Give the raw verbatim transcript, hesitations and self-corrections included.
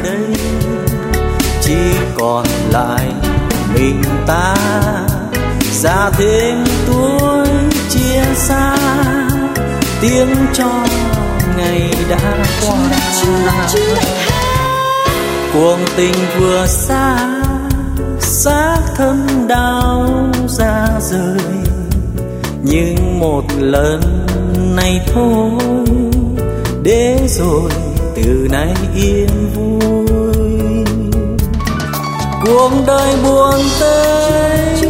đây chỉ còn lại mình ta, xa thêm tuổi chia xa, tiếng cho ngày đã qua. Cuồng tình vừa xa, xác thân đau ra rời, nhưng một lần này thôi, để rồi từ nay yên vui. Cuộc đời buồn tơi